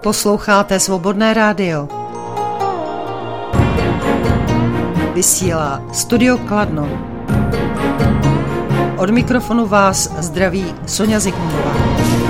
Posloucháte Svobodné rádio. Vysílá Studio Kladno. Od mikrofonu vás zdraví Sonja Zikmundová.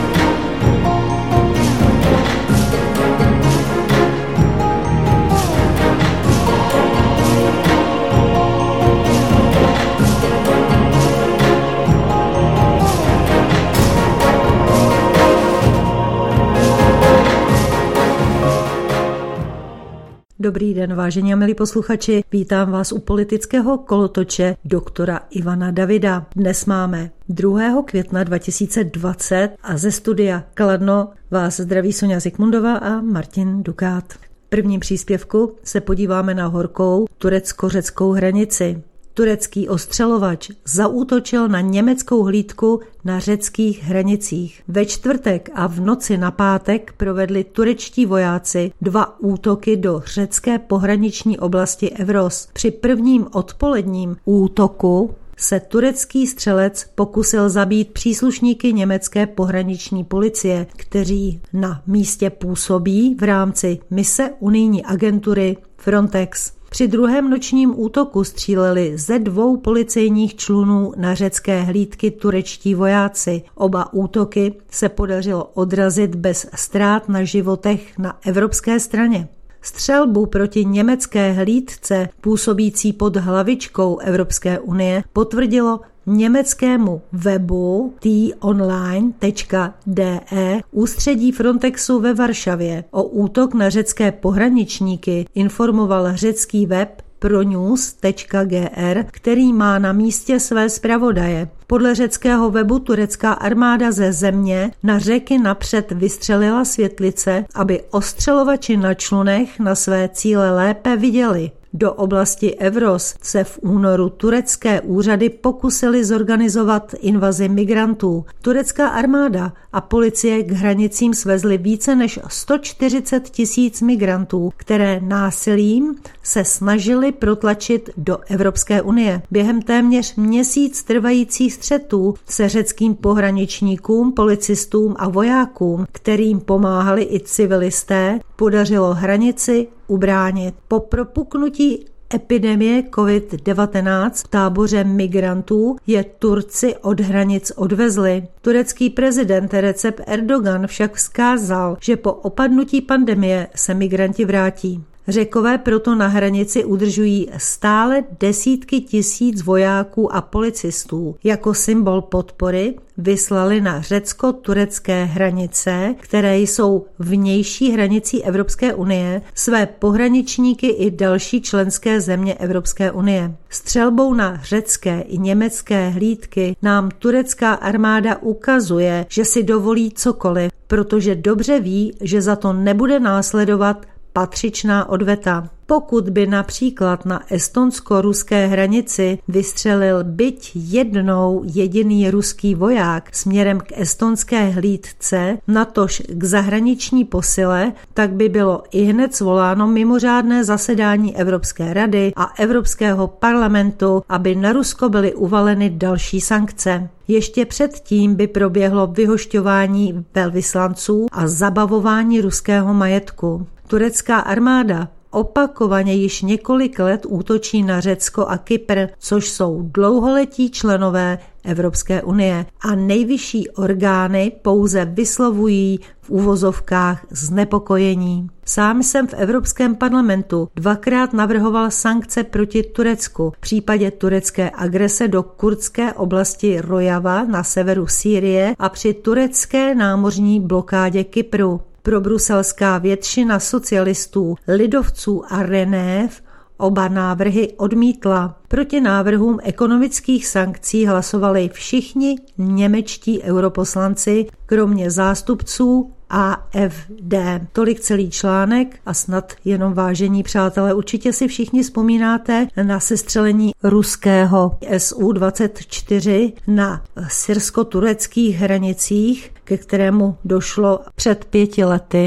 Dobrý den, vážení a milí posluchači, vítám vás u politického kolotoče doktora Ivana Davida. Dnes máme 2. května 2020 a ze studia Kladno vás zdraví Sonja Zikmundová a Martin Dukát. V prvním příspěvku se podíváme na horkou turecko-řeckou hranici. Turecký ostřelovač zaútočil na německou hlídku na řeckých hranicích. Ve čtvrtek a v noci na pátek provedli turečtí vojáci 2 útoky do řecké pohraniční oblasti Evros. Při prvním odpoledním útoku se turecký střelec pokusil zabít příslušníky německé pohraniční policie, kteří na místě působí v rámci mise unijní agentury Frontex. Při druhém nočním útoku stříleli ze 2 policejních člunů na řecké hlídky turečtí vojáci. Oba útoky se podařilo odrazit bez ztrát na životech na evropské straně. Střelbu proti německé hlídce působící pod hlavičkou Evropské unie potvrdilo německému webu t-online.de ústředí Frontexu ve Varšavě. O útok na řecké pohraničníky informoval řecký web pronews.gr, který má na místě své zpravodaje. Podle řeckého webu turecká armáda ze země na řeky napřed vystřelila světlice, aby ostřelovači na člunech na své cíle lépe viděli. Do oblasti Evros se v únoru turecké úřady pokusily zorganizovat invazi migrantů. Turecká armáda a policie k hranicím svezly více než 140 000 migrantů, které násilím se snažili protlačit do Evropské unie. Během téměř měsíc trvajících střetů se řeckým pohraničníkům, policistům a vojákům, kterým pomáhali i civilisté, podařilo hranici ubránit. Po propuknutí epidemie COVID-19 v táboře migrantů je Turci od hranic odvezli. Turecký prezident Recep Erdogan však vzkázal, že po opadnutí pandemie se migranti vrátí. Řekové proto na hranici udržují stále desítky tisíc vojáků a policistů. Jako symbol podpory vyslali na řecko-turecké hranice, které jsou vnější hranicí Evropské unie, své pohraničníky i další členské země Evropské unie. Střelbou na řecké i německé hlídky nám turecká armáda ukazuje, že si dovolí cokoliv, protože dobře ví, že za to nebude následovat patřičná odveta. Pokud by například na estonsko-ruské hranici vystřelil byť jednou jediný ruský voják směrem k estonské hlídce, natož k zahraniční posile, tak by bylo ihned svoláno mimořádné zasedání Evropské rady a Evropského parlamentu, aby na Rusko byly uvaleny další sankce. Ještě předtím by proběhlo vyhošťování velvyslanců a zabavování ruského majetku. Turecká armáda opakovaně již několik let útočí na Řecko a Kypr, což jsou dlouholetí členové Evropské unie a nejvyšší orgány pouze vyslovují v uvozovkách znepokojení. Sám jsem v Evropském parlamentu 2krát navrhoval sankce proti Turecku v případě turecké agrese do kurdské oblasti Rojava na severu Sýrie a při turecké námořní blokádě Kypru. Probruselská většina socialistů, lidovců a Renev oba návrhy odmítla. Proti návrhům ekonomických sankcí hlasovali všichni němečtí europoslanci, kromě zástupců AfD. Tolik celý článek a snad jenom vážení přátelé, určitě si všichni vzpomínáte na sestřelení ruského Su-24 na syrsko-tureckých hranicích, ke kterému došlo před 5 lety.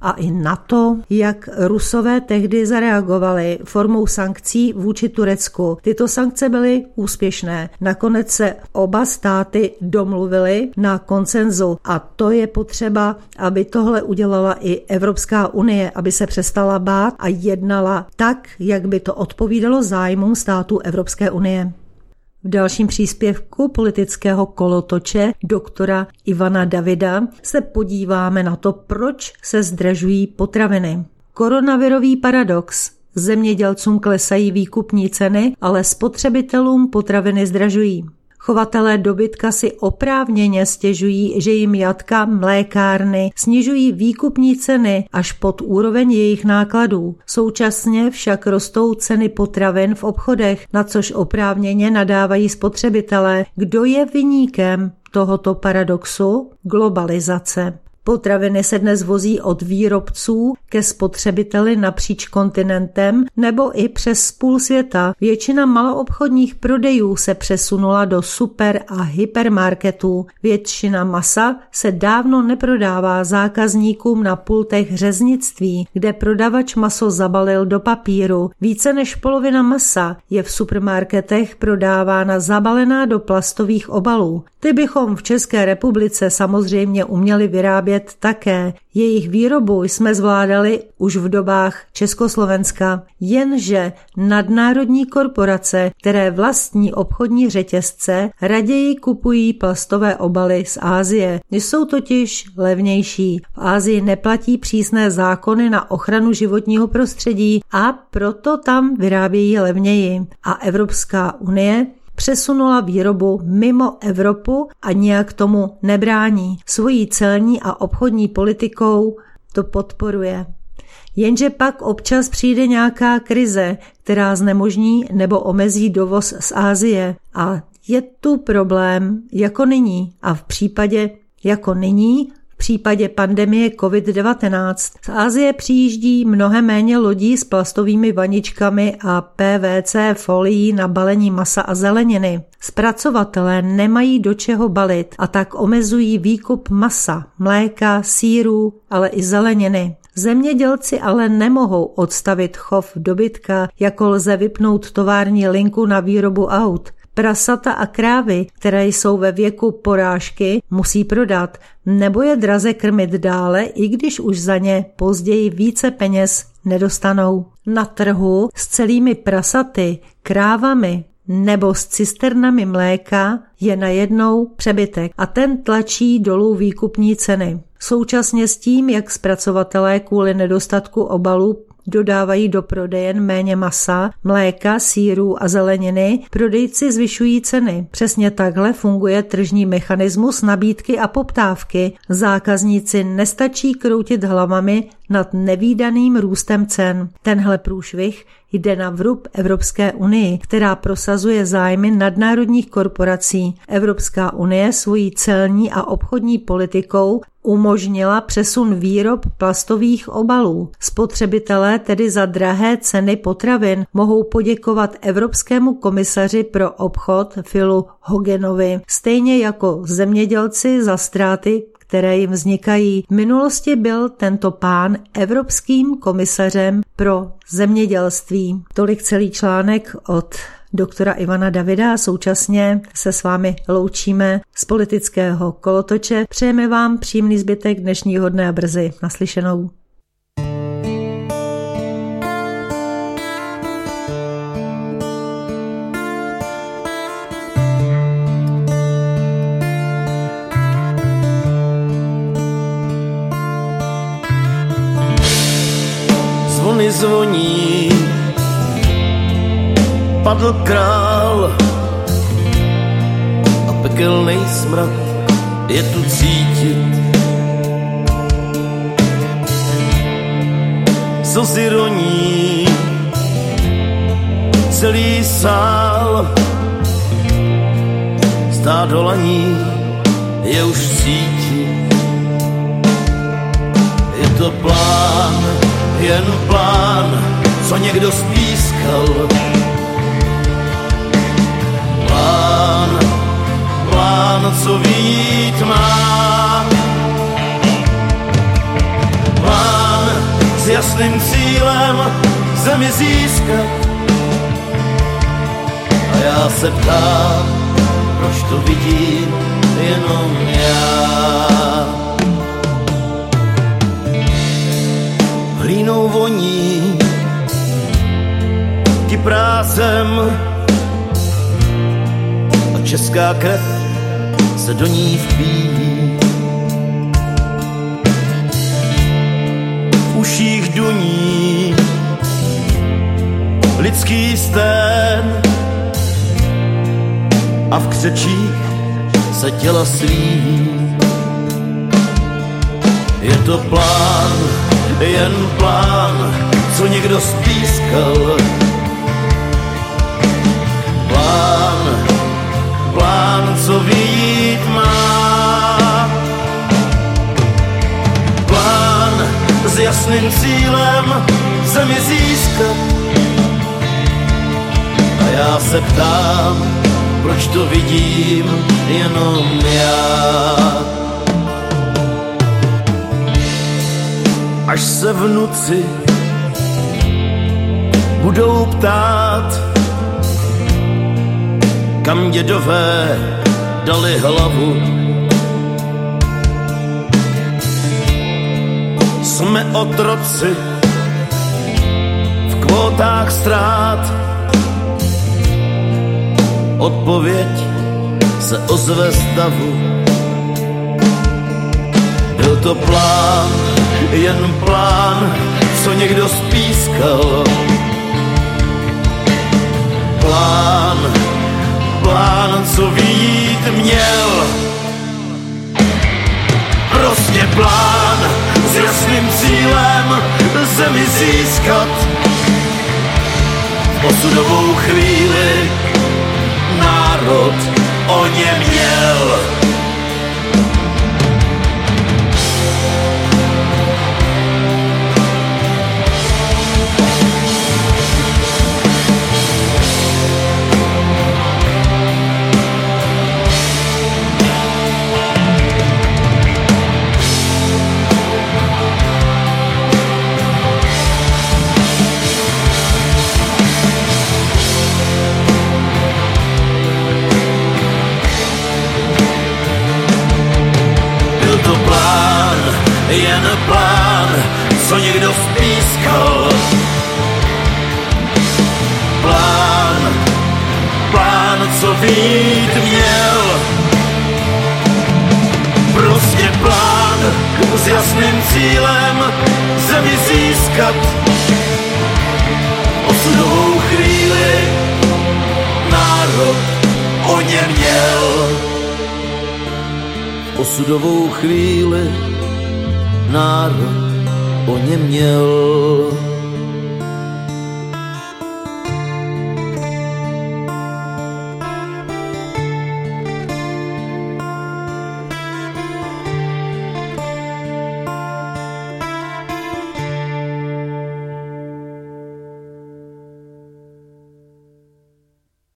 a i na to, jak Rusové tehdy zareagovali formou sankcí vůči Turecku. Tyto sankce byly úspěšné. Nakonec se oba státy domluvily na konsenzu a to je potřeba, aby tohle udělala i Evropská unie, aby se přestala bát a jednala tak, jak by to odpovídalo zájmům států Evropské unie. V dalším příspěvku politického kolotoče doktora Ivana Davida se podíváme na to, proč se zdražují potraviny. Koronavirový paradox. Zemědělcům klesají výkupní ceny, ale spotřebitelům potraviny zdražují. Chovatelé dobytka si oprávněně stěžují, že jim jatka, mlékárny snižují výkupní ceny až pod úroveň jejich nákladů. Současně však rostou ceny potravin v obchodech, na což oprávněně nadávají spotřebitelé. Kdo je viníkem tohoto paradoxu? Globalizace. Potraviny se dnes vozí od výrobců ke spotřebiteli napříč kontinentem nebo i přes půl světa. Většina maloobchodních prodejů se přesunula do super a hypermarketů. Většina masa se dávno neprodává zákazníkům na pultech řeznictví, kde prodavač maso zabalil do papíru. Více než polovina masa je v supermarketech prodávána zabalená do plastových obalů. Ty bychom v České republice samozřejmě uměli vyrábět také. Jejich výrobu jsme zvládali už v dobách Československa, jenže nadnárodní korporace, které vlastní obchodní řetězce, raději kupují plastové obaly z Asie. Jsou totiž levnější. V Asii neplatí přísné zákony na ochranu životního prostředí a proto tam vyrábějí levněji. A Evropská unie přesunula výrobu mimo Evropu a nijak tomu nebrání. Svojí celní a obchodní politikou to podporuje. Jenže pak občas přijde nějaká krize, která znemožní nebo omezí dovoz z Asie. A je tu problém jako nyní. A v případě pandemie COVID-19 z Asie přijíždí mnohem méně lodí s plastovými vaničkami a PVC folií na balení masa a zeleniny. Zpracovatelé nemají do čeho balit a tak omezují výkup masa, mléka, sýrů, ale i zeleniny. Zemědělci ale nemohou odstavit chov dobytka, jako lze vypnout tovární linku na výrobu aut. Prasata a krávy, které jsou ve věku porážky, musí prodat, nebo je draze krmit dále, i když už za ně později více peněz nedostanou. Na trhu s celými prasaty, krávami nebo s cisternami mléka je najednou přebytek a ten tlačí dolů výkupní ceny. Současně s tím, jak zpracovatelé kvůli nedostatku obalů dodávají do prodejen méně masa, mléka, sýrů a zeleniny, prodejci zvyšují ceny. Přesně takhle funguje tržní mechanismus nabídky a poptávky. Zákazníci nestačí kroutit hlavami nad nevídaným růstem cen. Tenhle průšvih jde na vrub Evropské unii, která prosazuje zájmy nadnárodních korporací. Evropská unie svojí celní a obchodní politikou umožnila přesun výrob plastových obalů. Spotřebitelé tedy za drahé ceny potravin mohou poděkovat Evropskému komisaři pro obchod Philu Hoganovi, stejně jako zemědělci za ztráty, které jim vznikají. V minulosti byl tento pán Evropským komisařem pro zemědělství. Tolik celý článek od doktora Ivana Davida a současně se s vámi loučíme z politického kolotoče. Přejeme vám příjemný zbytek dnešního dne a brzy naslyšenou. Zvony zvoní, padl král a pekelnej smrad je tu cítit. Slzy roní celý sál, stádo laní je už v síti. Je to plán, jen plán, co někdo spískal. Plán, co vyjít má. Plán, jasným cílem zemi získat. A já se ptám, proč to vidím jenom já. Hlínou voní, kyprázem a česká krev se do ní vpíjí. V uších duní lidský stén a v křečích se těla sví. Je to plán, jen plán, co někdo spískal. Plán, co vyjít má. Plán s jasným cílem zemi získat. A já se ptám, proč to vidím jenom já. Až se vnuci budou ptát, kam dědové dali hlavu. Jsme otroci v kvótách ztrát. Odpověď se ozve z davu. Byl to plán, jen plán, co někdo spískal. Plán, co vyjít měl. Prostě plán s jasným cílem zemi získat. V osudovou chvíli národ o něm měl. Jen plán, co někdo spískal. Plán, co vyjít měl. Prostě plán s jasným cílem zemi získat. Osudovou chvíli národ o něm měl. Osudovou chvíli národ o něm měl.